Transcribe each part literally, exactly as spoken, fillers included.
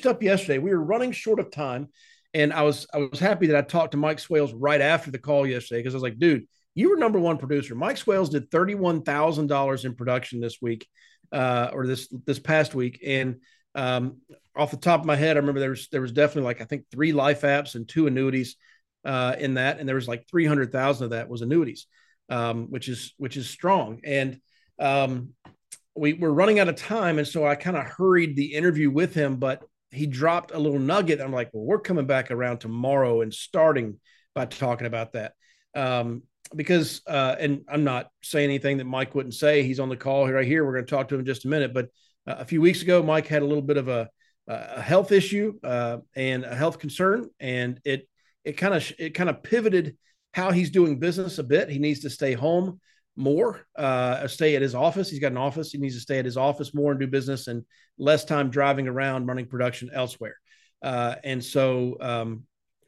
up yesterday. We were running short of time, and I was I was happy that I talked to Mike Swales right after the call yesterday because I was like, dude, you were number one producer. Mike Swales did thirty-one thousand dollars in production this week, uh, or this this past week, and um, off the top of my head, I remember there was there was definitely like I think three life apps and two annuities uh, in that, and there was like three hundred thousand of that was annuities, um, which is which is strong. And um, we were running out of time, and so I kind of hurried the interview with him, but he dropped a little nugget. I'm like, well, we're coming back around tomorrow and starting by talking about that. Um, because, uh, and I'm not saying anything that Mike wouldn't say. He's on the call right here. We're going to talk to him in just a minute. But uh, a few weeks ago, Mike had a little bit of a, a health issue uh, and a health concern, and it it kind of it kind of pivoted how he's doing business a bit. He needs to stay home more, uh, stay at his office. He's got an office. He needs to stay at his office more and do business, and less time driving around running production elsewhere. Uh, and so, um,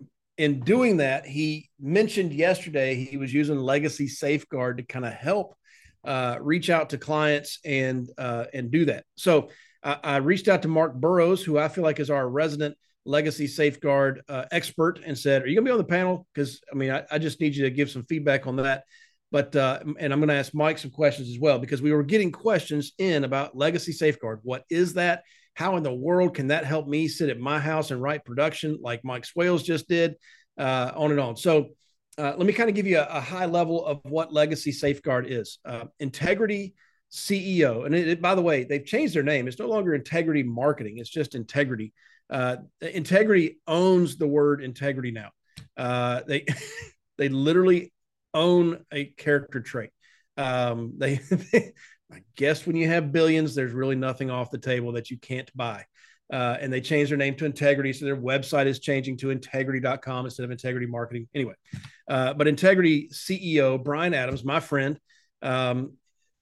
in doing that, he mentioned yesterday he was using Legacy Safeguard to kind of help uh, reach out to clients and uh, and do that. So I, I reached out to Mark Burrows, who I feel like is our resident Legacy Safeguard uh, expert, and said, "Are you going to be on the panel? Because I mean, I, I just need you to give some feedback on that." But uh, and I'm going to ask Mike some questions as well, because we were getting questions in about Legacy Safeguard. What is that? How in the world can that help me sit at my house and write production like Mike Swales just did, uh, on and on. So uh, let me kind of give you a, a high level of what Legacy Safeguard is. Uh, Integrity C E O. And it, it, by the way, they've changed their name. It's no longer Integrity Marketing. It's just Integrity. Uh, Integrity owns the word integrity now. Uh, they, they literally own a character trait. Um, they, they I guess when you have billions, there's really nothing off the table that you can't buy. Uh, and they changed their name to Integrity. So their website is changing to integrity dot com instead of Integrity Marketing. Anyway, uh, but Integrity C E O, Brian Adams, my friend, um,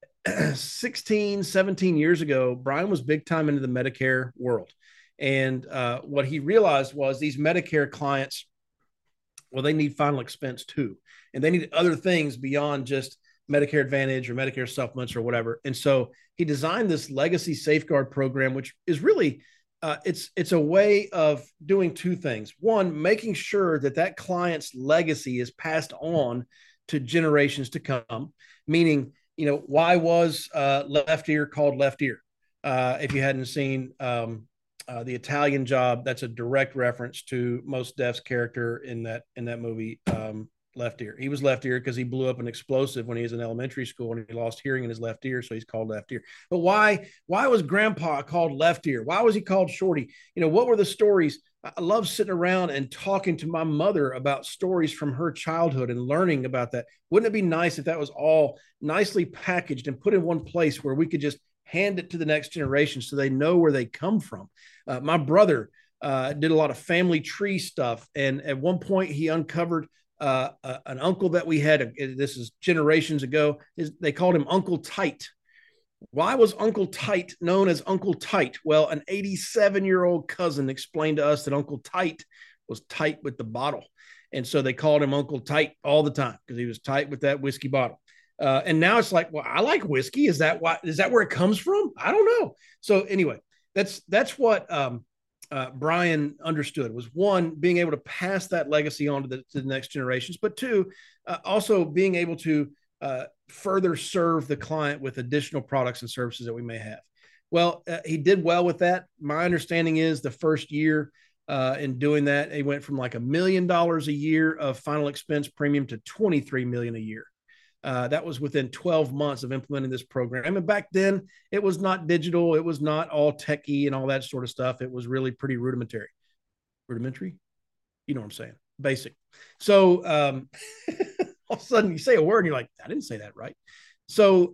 sixteen, seventeen years ago, Brian was big time into the Medicare world. And uh, what he realized was these Medicare clients, well, they need final expense too. And they need other things beyond just Medicare Advantage or Medicare supplements or whatever. And so he designed this Legacy Safeguard program, which is really, uh, it's, it's a way of doing two things. One, making sure that that client's legacy is passed on to generations to come, meaning, you know, why was uh, Left Ear called Left Ear? Uh, if you hadn't seen um, uh, the Italian Job, that's a direct reference to Mos Def's character in that, in that movie, um, Left Ear. He was left ear because he blew up an explosive when he was in elementary school and he lost hearing in his left ear, so he's called Left Ear. But why why was Grandpa called Left Ear? Why was he called Shorty? You know, what were the stories? I love sitting around and talking to my mother about stories from her childhood and learning about that. Wouldn't it be nice if that was all nicely packaged and put in one place where we could just hand it to the next generation so they know where they come from? Uh, my brother uh, did a lot of family tree stuff, and at one point he uncovered Uh, uh, an uncle that we had, uh, this is generations ago, is they called him Uncle Tight. Why was Uncle Tight known as Uncle Tight? Well, an eighty-seven-year-old cousin explained to us that Uncle Tight was tight with the bottle. And so they called him Uncle Tight all the time because he was tight with that whiskey bottle. Uh, and now it's like, well, I like whiskey. Is that why? Is that where it comes from? I don't know. So anyway, that's that's what um, Uh, Brian understood was, one, being able to pass that legacy on to the, to the next generations, but two, uh, also being able to uh, further serve the client with additional products and services that we may have. Well, uh, he did well with that. My understanding is the first year uh, in doing that, he went from like a million dollars a year of final expense premium to twenty-three million a year. Uh, that was within twelve months of implementing this program. And back then, it was not digital. It was not all techie and all that sort of stuff. It was really pretty rudimentary. Rudimentary? You know what I'm saying? Basic. So um, all of a sudden, you say a word and you're like, I didn't say that right. So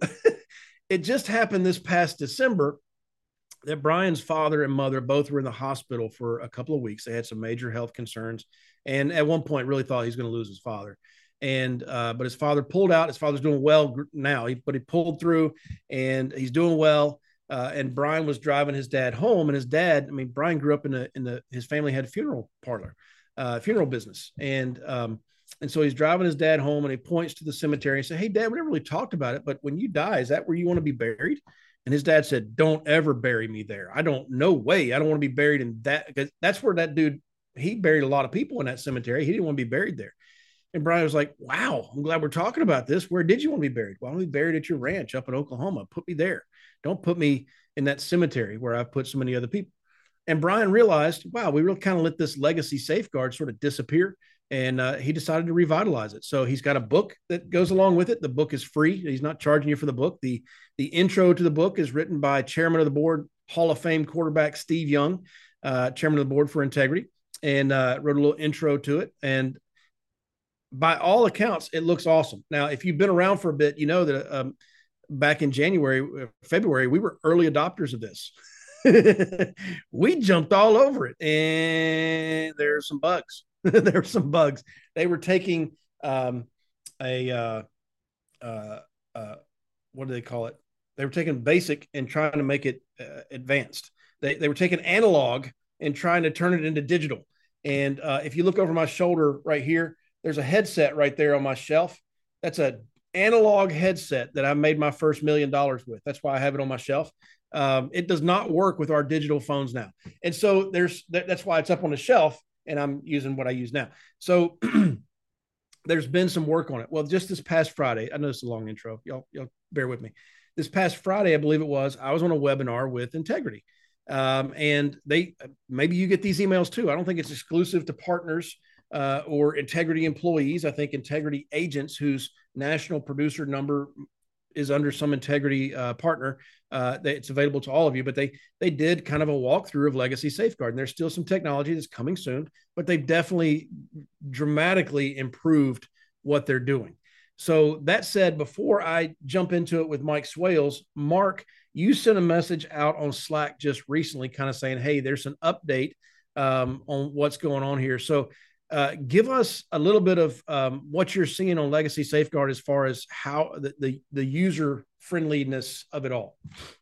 it just happened this past December that Brian's father and mother both were in the hospital for a couple of weeks. They had some major health concerns. And at one point, really thought he was going to lose his father. And, uh, but his father pulled out. His father's doing well now, he, but he pulled through and he's doing well. Uh, and Brian was driving his dad home, and his dad, I mean, Brian grew up in the, in the, his family had a funeral parlor, uh, funeral business. And, um, and so he's driving his dad home and he points to the cemetery and says, "Hey, Dad, we never really talked about it, but when you die, is that where you want to be buried?" And his dad said, "Don't ever bury me there. I don't, no way. I don't want to be buried in that." Because that's where that dude, he buried a lot of people in that cemetery. He didn't want to be buried there. And Brian was like, "Wow, I'm glad we're talking about this. Where did you want to be buried?" "Well, I want to be buried at your ranch up in Oklahoma. Put me there. Don't put me in that cemetery where I've put so many other people." And Brian realized, wow, we really kind of let this legacy safeguard sort of disappear. And uh, he decided to revitalize it. So he's got a book that goes along with it. The book is free. He's not charging you for the book. The, the intro to the book is written by Chairman of the Board, Hall of Fame quarterback Steve Young, uh, Chairman of the Board for Integrity, and uh, wrote a little intro to it. And by all accounts, it looks awesome. Now, if you've been around for a bit, you know that um, back in January, February, we were early adopters of this. We jumped all over it, and there's some bugs. There were some bugs. They were taking um, a uh, uh, uh, what do they call it? They were taking basic and trying to make it uh, advanced. They they were taking analog and trying to turn it into digital. And uh, if you look over my shoulder right here, there's a headset right there on my shelf. That's a analog headset that I made my first million dollars with. That's why I have it on my shelf. Um, it does not work with our digital phones now. And so there's, that's why it's up on the shelf and I'm using what I use now. So there's been some work on it. Well, just this past Friday, I know this is a long intro. Y'all, y'all bear with me. This past Friday, I believe it was, I was on a webinar with Integrity. Um, and they, maybe you get these emails too. I don't think it's exclusive to partners uh, or Integrity employees. I think Integrity agents whose national producer number is under some Integrity uh, partner. Uh, they, it's available to all of you, but they they did kind of a walkthrough of Legacy Safeguard. And there's still some technology that's coming soon, but they've definitely dramatically improved what they're doing. So that said, before I jump into it with Mike Swales, Mark, you sent a message out on Slack just recently kind of saying, hey, there's an update um, on what's going on here. So uh, give us a little bit of um, what you're seeing on Legacy Safeguard as far as how the, the, the user friendliness of it all.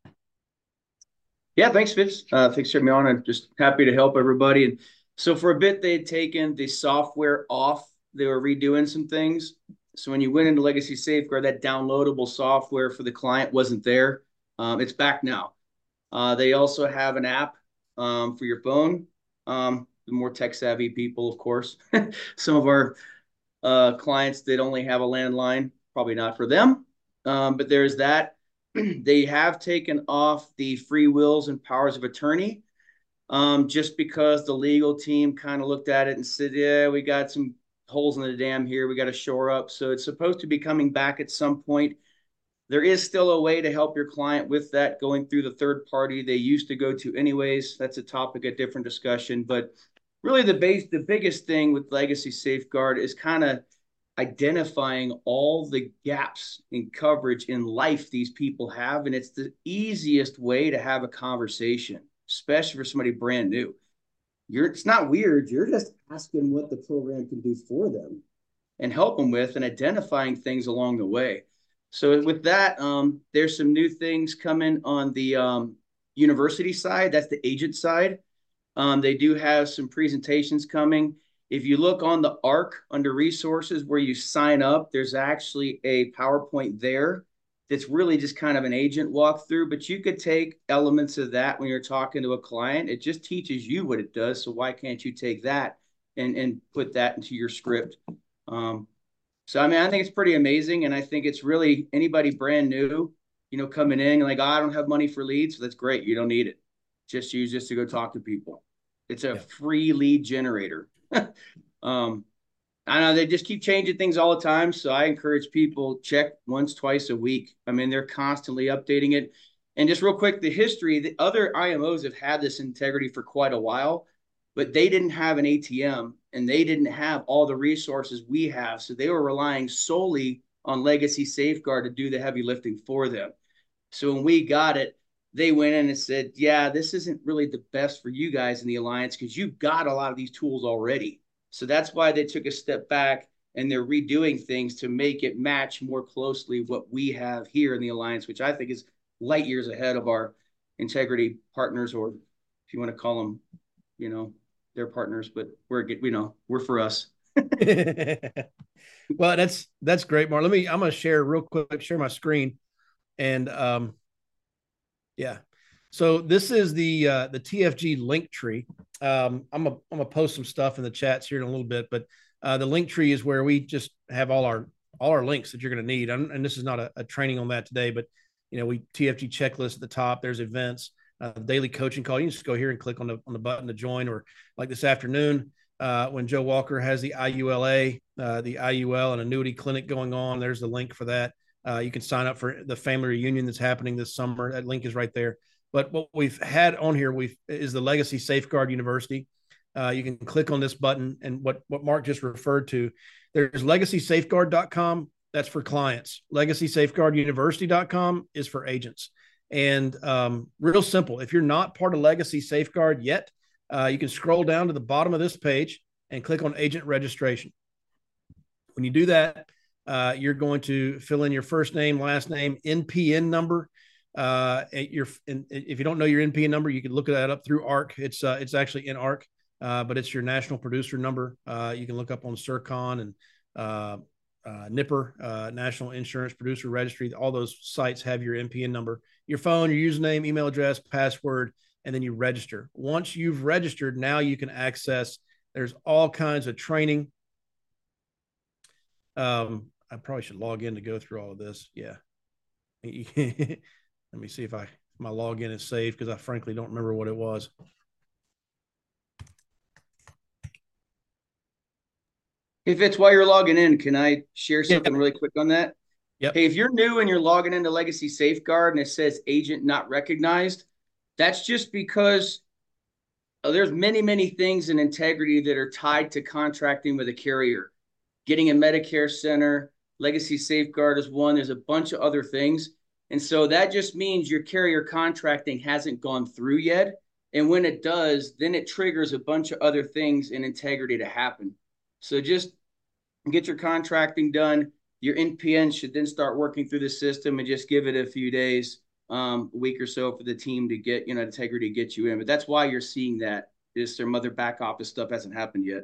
Yeah, thanks, Fitz. Uh, thanks for having me on. I'm just happy to help everybody. And so for a bit, they had taken the software off. They were redoing some things. So when you went into Legacy Safeguard, that downloadable software for the client wasn't there. Um, it's back now. Uh, they also have an app um, for your phone. Um, the more tech-savvy people, of course. Some of our uh, clients that only have a landline, probably not for them. Um, but there's that. They have taken off the free wills and powers of attorney um, just because the legal team kind of looked at it and said, yeah, we got some holes in the dam here. We got to shore up. So it's supposed to be coming back at some point. There is still a way to help your client with that going through the third party they used to go to anyways. That's a topic of different discussion. But really the base, the biggest thing with Legacy Safeguard is kind of identifying all the gaps in coverage in life these people have. And it's the easiest way to have a conversation, especially for somebody brand new. You're, it's not weird. You're just asking what the program can do for them and help them with and identifying things along the way. So with that, um, there's some new things coming on the um, university side. That's the agent side. Um, they do have some presentations coming. If you look on the A R C under resources where you sign up, there's actually a PowerPoint there that's really just kind of an agent walkthrough, but you could take elements of that when you're talking to a client. It just teaches you what it does. So why can't you take that and, and put that into your script? Um, so, I mean, I think it's pretty amazing. And I think it's really anybody brand new, you know, coming in like, oh, I don't have money for leads. So that's great. You don't need it. Just use this to go talk to people. It's a yeah. free lead generator. um, I know they just keep changing things all the time. So I encourage people check once, twice a week. I mean, they're constantly updating it. And just real quick, the history, the other I M Os have had this Integrity for quite a while, but they didn't have an A T M and they didn't have all the resources we have. So they were relying solely on Legacy Safeguard to do the heavy lifting for them. So when we got it, they went in and said, yeah, this isn't really the best for you guys in the Alliance because you've got a lot of these tools already. So that's why they took a step back and they're redoing things to make it match more closely what we have here in the Alliance, which I think is light years ahead of our Integrity partners, or if you want to call them, you know, their partners, but we're, you know, we're for us. Well, that's, that's great, Mark. Let me, I'm going to share real quick, share my screen. And, um, Yeah. So this is the uh, the T F G link tree. Um, I'm gonna I'm gonna post some stuff in the chats here in a little bit, but uh, the link tree is where we just have all our all our links that you're gonna need. And, and this is not a, a training on that today, but you know we T F G checklist at the top. There's events, uh, daily coaching call. You can just go here and click on the on the button to join, or like this afternoon uh, when Joe Walker has the I U L A, uh, the I U L and annuity clinic going on. There's the link for that. Uh, you can sign up for the family reunion that's happening this summer. That link is right there. But what we've had on here we've is the Legacy Safeguard University. Uh, you can click on this button, and what what Mark just referred to. There's legacy safeguard dot com. That's for clients. legacy safeguard university dot com is for agents. And um, real simple. If you're not part of Legacy Safeguard yet, uh, you can scroll down to the bottom of this page and click on agent registration. When you do that, uh, you're going to fill in your first name, last name, N P N number. Uh, your and if you don't know your N P N number, you can look that up through ARC. It's uh, it's actually in ARC, uh, but it's your national producer number. Uh, you can look up on CIRCON and uh, uh, NIPPER, uh, National Insurance Producer Registry. All those sites have your N P N number, your phone, your username, email address, password, and then you register. Once you've registered, now you can access. There's all kinds of training. Um, I probably should log in to go through all of this. Yeah. Let me see if I my login is saved because I frankly don't remember what it was. If it's while you're logging in, can I share something Yep. really quick on that? Yep. Hey, if you're new and you're logging into Legacy Safeguard and it says agent not recognized, that's just because uh, there's many, many things in integrity that are tied to contracting with a carrier. Getting a Medicare center, Legacy Safeguard is one. There's a bunch of other things. And so that just means your carrier contracting hasn't gone through yet. And when it does, then it triggers a bunch of other things in integrity to happen. So just get your contracting done. Your N P N should then start working through the system and just give it a few days, um, a week or so for the team to get, you know, integrity to get you in. But that's why you're seeing that is some other back office stuff hasn't happened yet.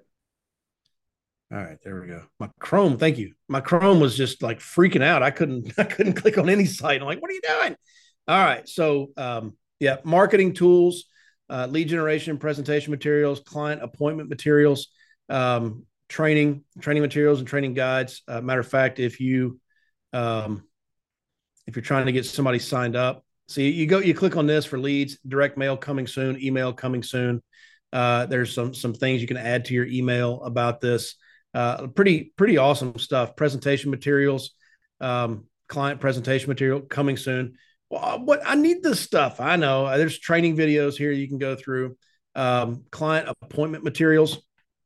All right, there we go. My Chrome, thank you. My Chrome was just like freaking out. I couldn't, I couldn't click on any site. I'm like, what are you doing? All right. So um, yeah, marketing tools, uh, lead generation, presentation materials, client appointment materials, um, training, training materials and training guides. Uh, matter of fact, if you um, if you're trying to get somebody signed up, so you, you go, you click on this for leads, direct mail coming soon, email coming soon. Uh, there's some some things you can add to your email about this. Uh, pretty pretty awesome stuff. Presentation materials, um, client presentation material coming soon. Well, what I need this stuff. I know there's training videos here you can go through. Um, client appointment materials.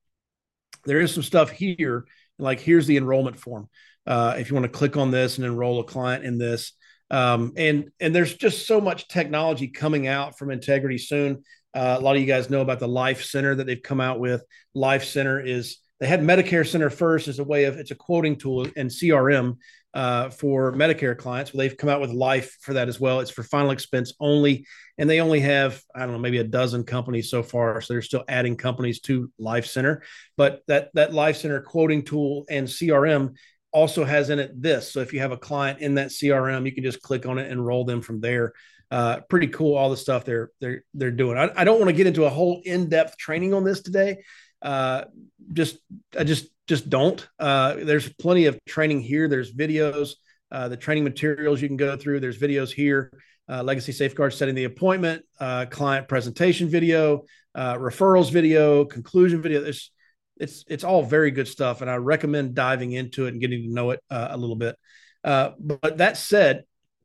There is some stuff here. Like here's the enrollment form. Uh, if you want to click on this and enroll a client in this, um, and and there's just so much technology coming out from Integrity soon. Uh, a lot of you guys know about the Life Center that they've come out with. Life Center is they had Medicare Center first as a way of it's a quoting tool and C R M uh, for Medicare clients. Well, they've come out with Life for that as well. It's for final expense only, and they only have I don't know maybe a dozen companies so far. So they're still adding companies to Life Center, but that that Life Center quoting tool and C R M also has in it this. So if you have a client in that C R M, you can just click on it and roll them from there. Uh, pretty cool, all the stuff they're they're they're doing. I, I don't want to get into a whole in-depth training on this today. Uh, just I just just don't. Uh, there's plenty of training here. There's videos, uh, the training materials you can go through. There's videos here. Uh, Legacy Safeguard setting the appointment, uh, client presentation video, uh, referrals video, conclusion video. There's it's it's all very good stuff, and I recommend diving into it and getting to know it uh, a little bit. Uh, but that said,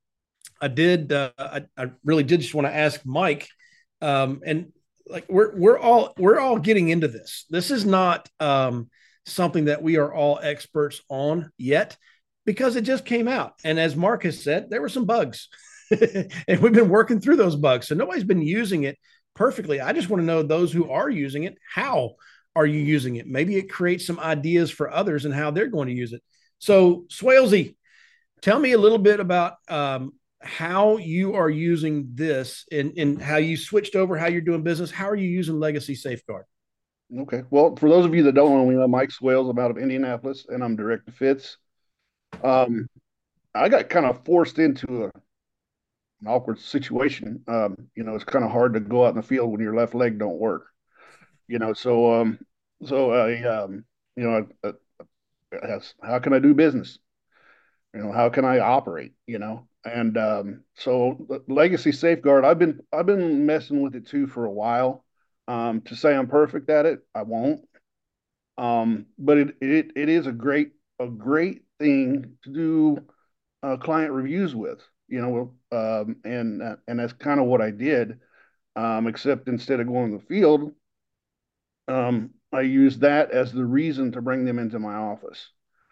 I did. Uh, I, I really did just want to ask Mike, um, and like we're we're all we're all getting into this. This is not um, something that we are all experts on yet because it just came out. And as Mark has said, there were some bugs, and we've been working through those bugs. So nobody's been using it perfectly. I just want to know those who are using it. How are you using it? Maybe it creates some ideas for others and how they're going to use it. So Swalesy, tell me a little bit about. Um, how you are using this and, and how you switched over, how you're doing business. How are you using Legacy Safeguard? Okay. Well, for those of you that don't know me, I'm Mike Swales. I'm out of Indianapolis, and I'm Director Fitz. Um, I got kind of forced into a an awkward situation. Um, you know, it's kind of hard to go out in the field when your left leg don't work. You know, so um, so I um, you know, I, I, how can I do business? You know, how can I operate? You know, and um, so Legacy Safeguard, I've been I've been messing with it too for a while. Um, to say I'm perfect at it, I won't. Um, but it, it it is a great a great thing to do uh, client reviews with, you know, um, and uh, and that's kind of what I did. Um, except instead of going to the field, um, I used that as the reason to bring them into my office,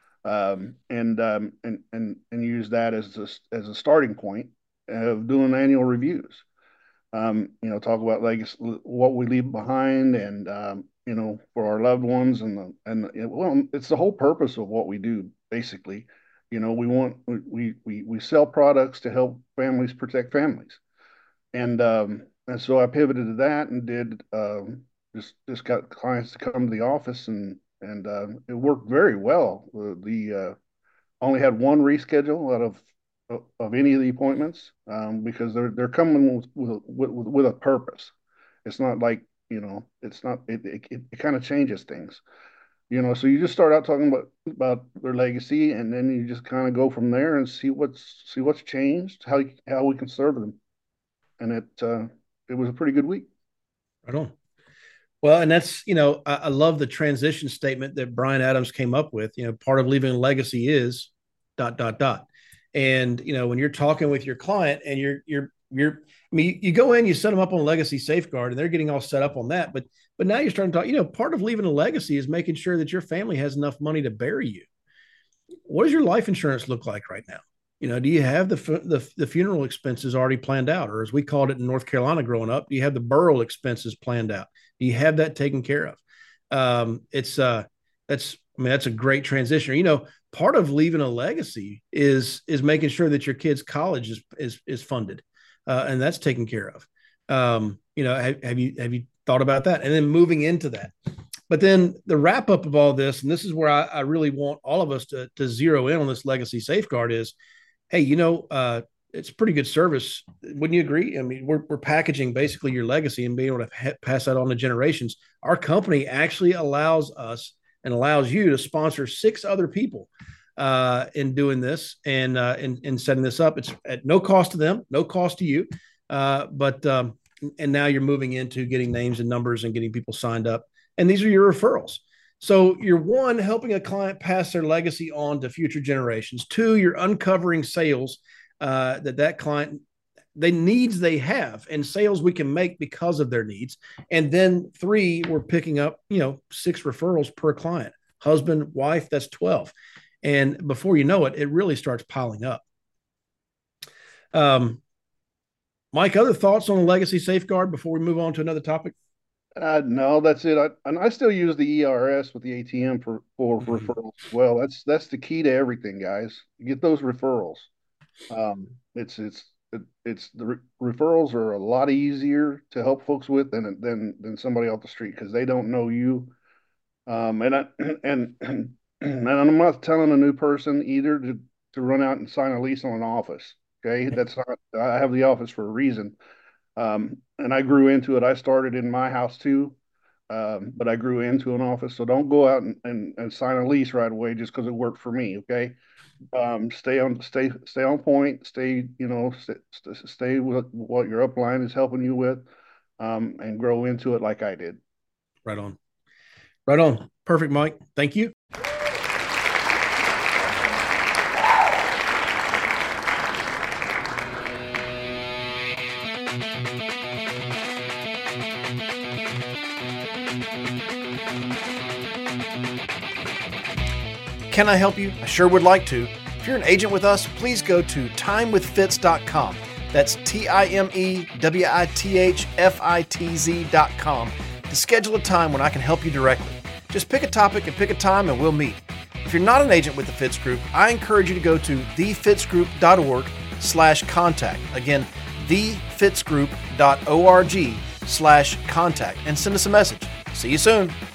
um, and um, and and and use that as a, as a starting point of doing annual reviews. Um, you know, talk about legacy, what we leave behind, and um, you know, for our loved ones, and the and the, well, it's the whole purpose of what we do, basically. You know, we want we we we sell products to help families protect families, and um, and so I pivoted to that and did um, just just got clients to come to the office, and and uh, it worked very well. The, the uh, only had one reschedule out of of any of the appointments, um, because they're they're coming with with, with with a purpose. It's not like, you know, it's not it it, it, it kind of changes things, you know. So you just start out talking about about their legacy, and then you just kind of go from there and see what's see what's changed, how you, how we can serve them, and it uh, it was a pretty good week. Right on. Well, and that's, you know, I, I love the transition statement that Bryan Adams came up with. You know, part of leaving a legacy is dot, dot, dot. And, you know, when you're talking with your client and you're, you're, you're, I mean, you, you go in, you set them up on a legacy safeguard and they're getting all set up on that. But, but now you're starting to talk, you know, part of leaving a legacy is making sure that your family has enough money to bury you. What does your life insurance look like right now? You know, do you have the, the, the funeral expenses already planned out? Or as we called it in North Carolina growing up, do you have the burial expenses planned out? Do you have that taken care of? Um, it's, uh, that's, I mean, that's a great transition. You know, part of leaving a legacy is, is making sure that your kid's college is, is, is funded, uh, and that's taken care of. Um, you know, have, have you, have you thought about that? And then moving into that. But then the wrap up of all this, and this is where I, I really want all of us to, to zero in on this legacy safeguard is, hey, you know, uh, it's pretty good service. Wouldn't you agree? I mean, we're, we're packaging basically your legacy and being able to ha- pass that on to generations. Our company actually allows us and allows you to sponsor six other people uh, in doing this and uh, in, in setting this up. It's at no cost to them, no cost to you. Uh, but, um, and now you're moving into getting names and numbers and getting people signed up. And these are your referrals. So you're one, helping a client pass their legacy on to future generations. Two, you're uncovering sales uh, that that client, the needs they have and sales we can make because of their needs. And then three, we're picking up, you know, six referrals per client, husband, wife, that's twelve. And before you know it, it really starts piling up. Um, Mike, other thoughts on the legacy safeguard before we move on to another topic? Uh, no, that's it. I, and I still use the E R S with the A T M for, for mm-hmm. referrals as well. That's that's the key to everything, guys. You get those referrals. Um, it's it's it, it's the re- referrals are a lot easier to help folks with than than than somebody off the street because they don't know you. Um, and I and and I'm not telling a new person either to to run out and sign a lease on an office. Okay, that's not. I have the office for a reason. Um, and I grew into it. I started in my house too, um, but I grew into an office. So don't go out and, and, and sign a lease right away just because it worked for me. Okay, um, stay on, stay, stay on point. Stay, you know, stay, stay with what your upline is helping you with, um, and grow into it like I did. Right on, right on. Perfect, Mike. Thank you. Can I help you? I sure would like to. If you're an agent with us, please go to time with fitz dot com. That's T I M E W I T H F I T Z dot com to schedule a time when I can help you directly. Just pick a topic and pick a time and we'll meet. If you're not an agent with the Fitz Group, I encourage you to go to the fitz group dot org slash contact. Again, the fitz group dot org slash contact and send us a message. See you soon.